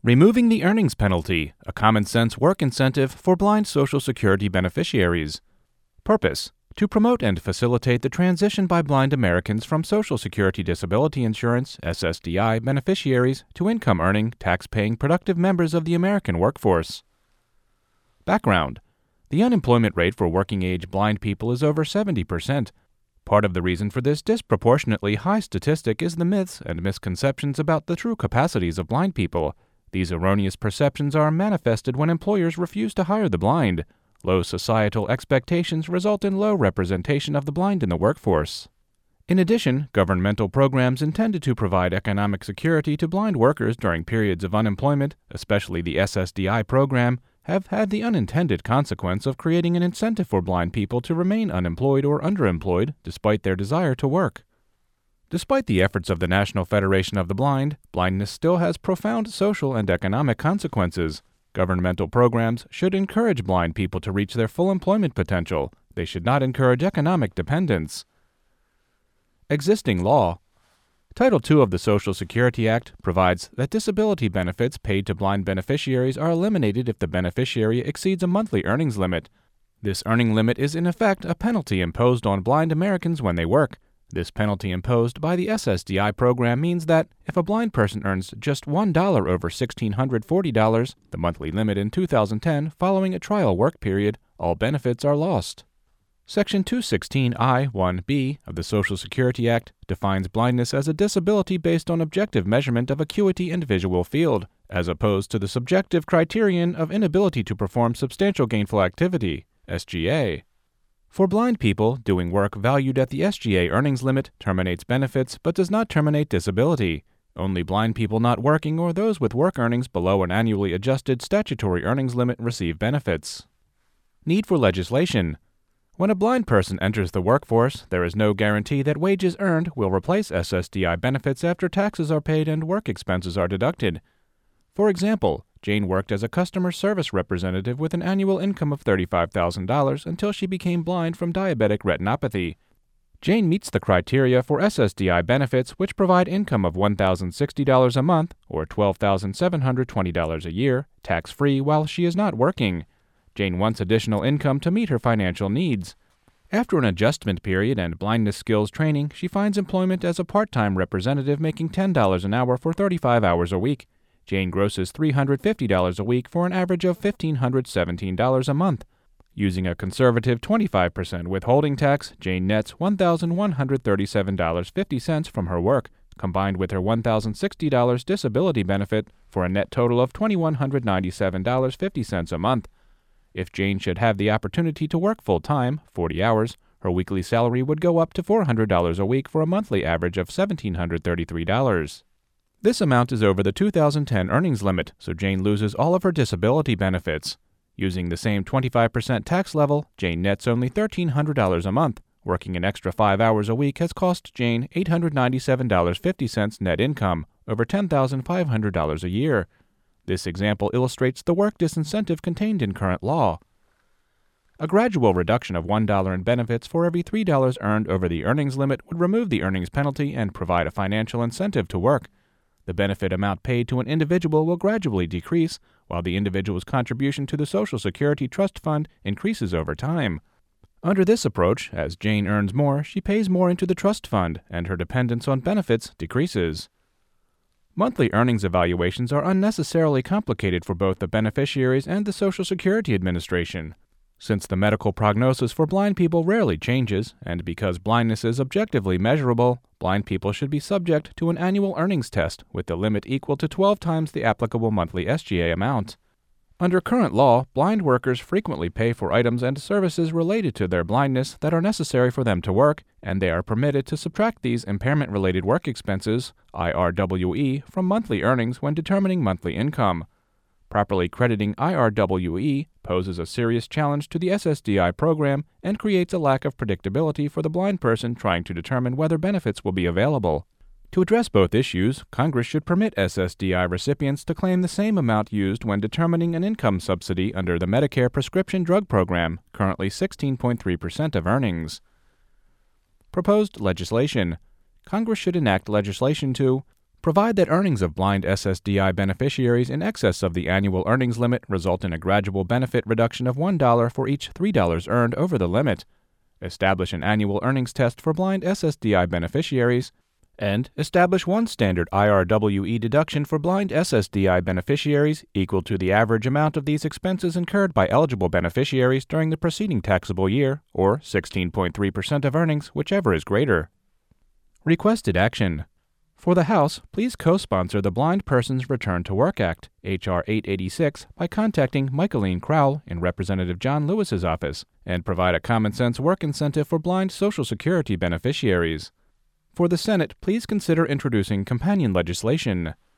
Removing the earnings penalty, a common-sense work incentive for blind Social Security beneficiaries. Purpose: to promote and facilitate the transition by blind Americans from Social Security Disability Insurance (SSDI) beneficiaries to income-earning, tax-paying productive members of the American workforce. Background: the unemployment rate for working-age blind people is over 70%. Part of the reason for this disproportionately high statistic is the myths and misconceptions about the true capacities of blind people. These erroneous perceptions are manifested when employers refuse to hire the blind. Low societal expectations result in low representation of the blind in the workforce. In addition, governmental programs intended to provide economic security to blind workers during periods of unemployment, especially the SSDI program, have had the unintended consequence of creating an incentive for blind people to remain unemployed or underemployed despite their desire to work. Despite the efforts of the National Federation of the Blind, blindness still has profound social and economic consequences. Governmental programs should encourage blind people to reach their full employment potential. They should not encourage economic dependence. Existing law. Title II of the Social Security Act provides that disability benefits paid to blind beneficiaries are eliminated if the beneficiary exceeds a monthly earnings limit. This earning limit is in effect a penalty imposed on blind Americans when they work. This penalty imposed by the SSDI program means that if a blind person earns just $1 over $1,640, the monthly limit in 2010, following a trial work period, all benefits are lost. Section 216I(1)(b) of the Social Security Act defines blindness as a disability based on objective measurement of acuity and visual field, as opposed to the subjective criterion of inability to perform substantial gainful activity, SGA. For blind people, doing work valued at the SGA earnings limit terminates benefits but does not terminate disability. Only blind people not working or those with work earnings below an annually adjusted statutory earnings limit receive benefits. Need for legislation. When a blind person enters the workforce, there is no guarantee that wages earned will replace SSDI benefits after taxes are paid and work expenses are deducted. For example, Jane worked as a customer service representative with an annual income of $35,000 until she became blind from diabetic retinopathy. Jane meets the criteria for SSDI benefits, which provide income of $1,060 a month or $12,720 a year, tax-free while she is not working. Jane wants additional income to meet her financial needs. After an adjustment period and blindness skills training, she finds employment as a part-time representative making $10 an hour for 35 hours a week. Jane grosses $350 a week for an average of $1,517 a month. Using a conservative 25% withholding tax, Jane nets $1,137.50 from her work, combined with her $1,060 disability benefit for a net total of $2,197.50 a month. If Jane should have the opportunity to work full-time, 40 hours, her weekly salary would go up to $400 a week for a monthly average of $1,733. This amount is over the 2010 earnings limit, so Jane loses all of her disability benefits. Using the same 25% tax level, Jane nets only $1,300 a month. Working an extra 5 hours a week has cost Jane $897.50 net income, over $10,500 a year. This example illustrates the work disincentive contained in current law. A gradual reduction of $1 in benefits for every $3 earned over the earnings limit would remove the earnings penalty and provide a financial incentive to work. The benefit amount paid to an individual will gradually decrease, while the individual's contribution to the Social Security Trust Fund increases over time. Under this approach, as Jane earns more, she pays more into the trust fund, and her dependence on benefits decreases. Monthly earnings evaluations are unnecessarily complicated for both the beneficiaries and the Social Security Administration. Since the medical prognosis for blind people rarely changes, and because blindness is objectively measurable, blind people should be subject to an annual earnings test with the limit equal to 12 times the applicable monthly SGA amount. Under current law, blind workers frequently pay for items and services related to their blindness that are necessary for them to work, and they are permitted to subtract these impairment-related work expenses, IRWE, from monthly earnings when determining monthly income. Properly crediting IRWE poses a serious challenge to the SSDI program and creates a lack of predictability for the blind person trying to determine whether benefits will be available. To address both issues, Congress should permit SSDI recipients to claim the same amount used when determining an income subsidy under the Medicare prescription drug program, currently 16.3% of earnings. Proposed legislation. Congress should enact legislation to Provide that earnings of blind SSDI beneficiaries in excess of the annual earnings limit result in a gradual benefit reduction of $1 for each $3 earned over the limit. Establish an annual earnings test for blind SSDI beneficiaries. And establish one standard IRWE deduction for blind SSDI beneficiaries equal to the average amount of these expenses incurred by eligible beneficiaries during the preceding taxable year, or 16.3% of earnings, whichever is greater. Requested action. For the House, please co-sponsor the Blind Persons Return to Work Act, H.R. 886, by contacting Michaeline Crowell in Representative John Lewis's office, and provide a common-sense work incentive for blind Social Security beneficiaries. For the Senate, please consider introducing companion legislation.